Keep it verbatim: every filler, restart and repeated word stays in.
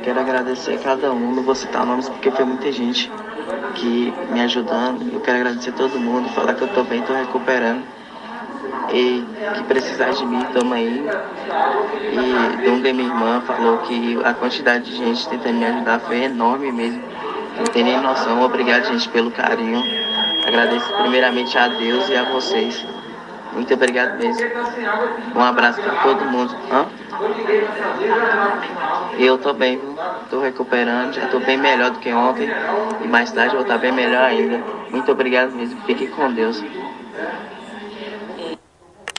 Quero agradecer a cada um, não vou citar nomes porque foi muita gente que me ajudando. Eu quero agradecer a todo mundo, falar que eu tô bem, tô recuperando. E que precisar de mim, tamo aí. E Dunga, minha irmã, falou que a quantidade de gente tentando me ajudar foi enorme mesmo. Não tem nem noção. Obrigado, gente, pelo carinho. Agradeço primeiramente a Deus e a vocês. Muito obrigado mesmo. Um abraço para todo mundo. Hã? Eu tô bem, viu? Tô recuperando, já tô bem melhor do que ontem. E mais tarde vou estar bem melhor ainda. Muito obrigado mesmo. Fique com Deus.